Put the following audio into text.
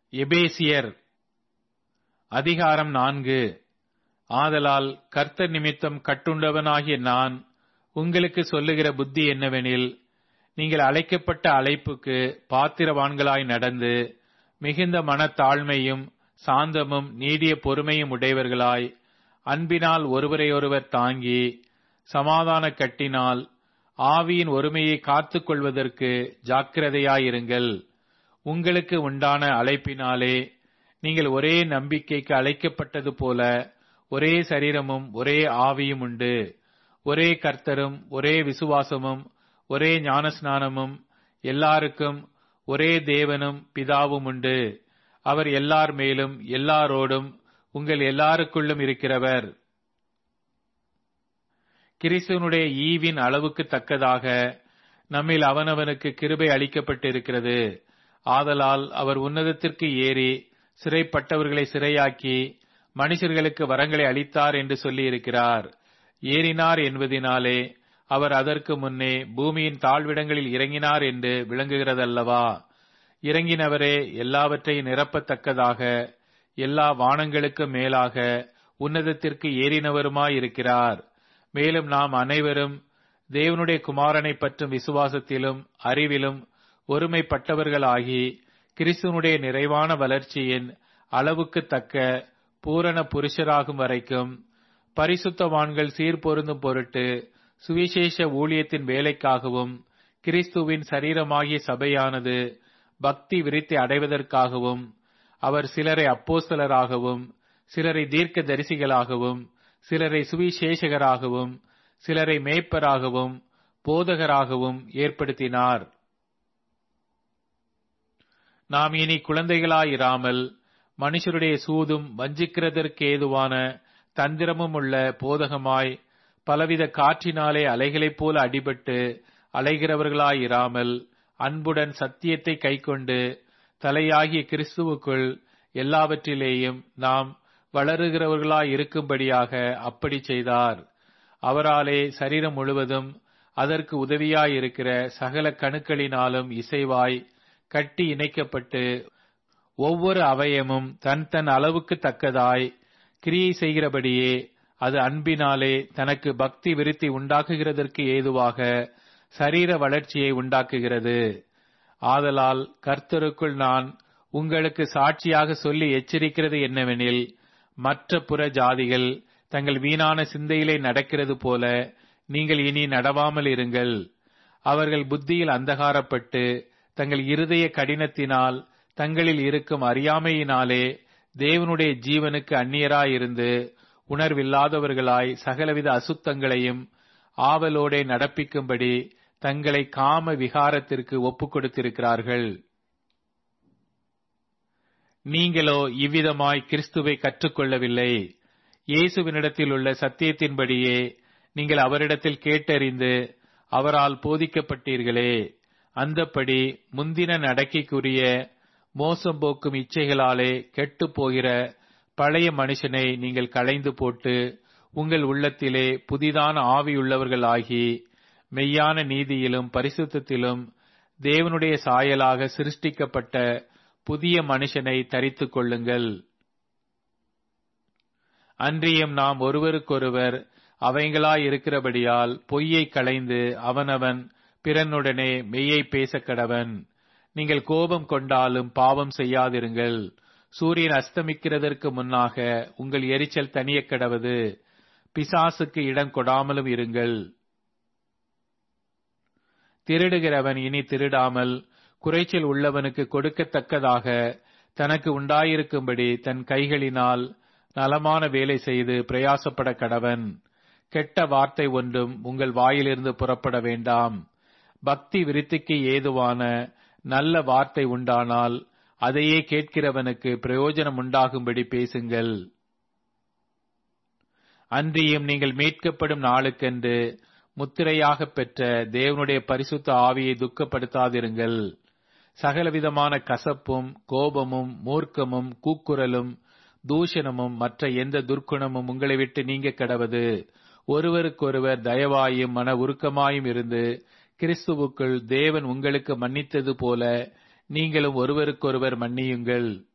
எபேசியர் அதிகாரம் 4. ஆதலால் கர்த்தர் நிமித்தம் கட்டுண்டவனாகிய நான் உங்களுக்கு சொல்லுகிற புத்தி என்னவெனில், நீங்கள் அழைக்கப்பட்ட அழைப்புக்கு பாத்திரவான்களாய் நடந்து மிகுந்த மனத்தாழ்மையும் சாந்தமும் நீடிய பொறுமையும் உடையவர்களாய் அன்பினால் ஒருவரையொருவர் தாங்கி சமாதான கட்டினால் ஆவியின் ஒருமையை காத்துக் கொள்வதற்கு ஜாக்கிரதையாயிருங்கள். உங்களுக்கு உண்டான அழைப்பினாலே நீங்கள் ஒரே நம்பிக்கைக்கு அழைக்கப்பட்டது போல ஒரே சரீரமும் ஒரே ஆவியும் உண்டு. ஒரே கர்த்தரும் ஒரே விசுவாசமும் ஒரே ஞானஸ்நானமும் எல்லாருக்கும் ஒரே தேவனும் பிதாவும் உண்டு. அவர் எல்லார் மேலும் எல்லாரோடும் உங்கள் எல்லாருக்குள்ளும் இருக்கிறவர். கிறிஸ்துவனுடைய ஈவின் அளவுக்கு தக்கதாக நம்மில் அவனவனுக்கு கிருபை அளிக்கப்பட்டிருக்கிறது. ஆதலால் அவர் உன்னதத்திற்கு ஏறி சிறைப்பட்டவர்களை சிறையாக்கி மனுஷர்களுக்கு வரங்களை அளித்தார் என்று சொல்லியிருக்கிறார். ஏறினார் என்பதினாலே அவர் அதற்கு முன்னே பூமியின் தாழ்விடங்களில் இறங்கினார் என்று விளங்குகிறதல்லவா? இறங்கினவரே எல்லாவற்றையும் நிரப்பத்தக்கதாக எல்லா வானங்களுக்கு மேலாக உன்னதத்திற்கு ஏறினவருமாயிருக்கிறார். மேலும் நாம் அனைவரும் தேவனுடைய குமாரனை பற்றும் விசுவாசத்திலும் அறிவிலும் ஒருமைப்பட்டவர்களாகி கிறிஸ்துவனுடைய நிறைவான வளர்ச்சியின் அளவுக்கு தக்க பூரண புருஷராகும் வரைக்கும் பரிசுத்தவான்கள் சீர்பொருந்தும் பொருட்டு சுவிசேஷ ஊழியத்தின் வேலைக்காகவும் கிறிஸ்துவின் சரீரமாகிய சபையானது பக்தி விருத்தி அடைவதற்காகவும் அவர் சிலரை அப்போஸ்தலராகவும் சிலரை தீர்க்க தரிசிகளாகவும் சிலரை சுவிசேஷகராகவும் சிலரை மேய்ப்பராகவும் போதகராகவும் ஏற்படுத்தினார். நாம் இனி குழந்தைகளாயிராமல் மனுஷருடைய சூதும் வஞ்சிக்கிறதற்கேதுவான தந்திரமும் உள்ள போதகமாய் பலவித காற்றினாலே அலைகளைப் போல அடிபட்டு அலைகிறவர்களாயிராமல் அன்புடன் சத்தியத்தை கைக்கொண்டு தலையாகிய கிறிஸ்துவுக்குள் எல்லாவற்றிலேயும் நாம் வளருகிறவர்களாயிருக்கும்படியாக அப்படி செய்தார். அவராலே சரீரம் முழுவதும் அதற்கு உதவியாயிருக்கிற சகல கணுக்களினாலும் இசைவாய் கட்டி இணைக்கப்பட்டு ஒவ்வொரு அவயமும் தன் தன் அளவுக்கு தக்கதாய் கிரியை செய்கிறபடியே அது அன்பினாலே தனக்கு பக்தி விருத்தி உண்டாக்குகிறதற்கு ஏதுவாக சரீர வளர்ச்சியை உண்டாக்குகிறது. ஆதலால் கர்த்தருக்குள் நான் உங்களுக்கு சாட்சியாக சொல்லி எச்சரிக்கிறது என்னவெனில், மற்ற புற ஜாதிகள் தங்கள் வீணான சிந்தையிலே நடக்கிறது போல நீங்கள் இனி நடவாமல் இருங்கள். அவர்கள் புத்தியில் அந்தகாரப்பட்டு தங்கள் இருதய கடினத்தினால் தங்களில் இருக்கும் அறியாமையினாலே தேவனுடைய ஜீவனுக்கு அந்நியராயிருந்து உணர்வில்லாதவர்களாய் சகலவித அசுத்தங்களையும் ஆவலோடே நடப்பிக்கும்படி தங்களை காம விகாரத்திற்கு ஒப்புக் கொடுத்திருக்கிறார்கள். நீங்களோ இவ்விதமாய் கிறிஸ்துவை கற்றுக்கொள்ளவில்லை. இயேசுவினிடத்தில் உள்ள சத்தியத்தின்படியே நீங்கள் அவரிடத்தில் கேட்டறிந்து அவரால் போதிக்கப்பட்டீர்களே. அந்தப்படி முந்தின நடக்கைக்குரிய மோசம் போக்கும் இச்சைகளாலே கெட்டுப் போகிற பழைய மனுஷனை நீங்கள் களைந்து போட்டு உங்கள் உள்ளத்திலே புதிதான ஆவியுள்ளவர்கள் ஆகி மெய்யான நீதியிலும் பரிசுத்தத்திலும் தேவனுடைய சாயலாக சிருஷ்டிக்கப்பட்ட புதிய மனுஷனை தரித்துக் கொள்ளுங்கள். அன்றியும் நாம் ஒருவருக்கொருவர் அவைங்களாயிருக்கிறபடியால் பொய்யை களைந்து அவனவன் பிறனுடனே மெய்யை பேசக் கடவன். நீங்கள் கோபம் கொண்டாலும் பாவம் செய்யாதிருங்கள். சூரியன் அஸ்தமிக்கிறதற்கு முன்னாக உங்கள் எரிச்சல் தணியக் கடவது. பிசாசுக்கு இடம் கொடாமலும் இருங்கள். திருடுகிறவன் இனி திருடாமல் குறைச்சல் உள்ளவனுக்கு கொடுக்கத்தக்கதாக தனக்கு உண்டாயிருக்கும்படி தன் கைகளினால் நலமான வேலை செய்து பிரயாசப்பட கடவன். கெட்ட வார்த்தை ஒன்றும் உங்கள் வாயிலிருந்து புறப்பட வேண்டாம். பக்தி விருத்திக்கு ஏதுவான நல்ல வார்த்தை உண்டானால் அதையே கேட்கிறவனுக்கு பிரயோஜனம் உண்டாகும்படி பேசுங்கள். அன்றியும் நீங்கள் மீட்கப்படும் நாளுக்கென்று முத்திரையாக பெற்ற தேவனுடைய பரிசுத்த ஆவியை துக்கப்படுத்தாதிருங்கள். சகலவிதமான கசப்பும் கோபமும் மூர்க்கமும் கூக்குரலும் தூஷணமும் மற்ற எந்த துர்க்குணமும் உங்களை விட்டு நீங்க கடவது. ஒருவருக்கொருவர் தயவாயும் மன உருக்கமாயும் இருந்து கிறிஸ்துவுக்குள் தேவன் உங்களுக்கு மன்னித்தது போல நீங்களும் ஒருவருக்கொருவர் மன்னியுங்கள்.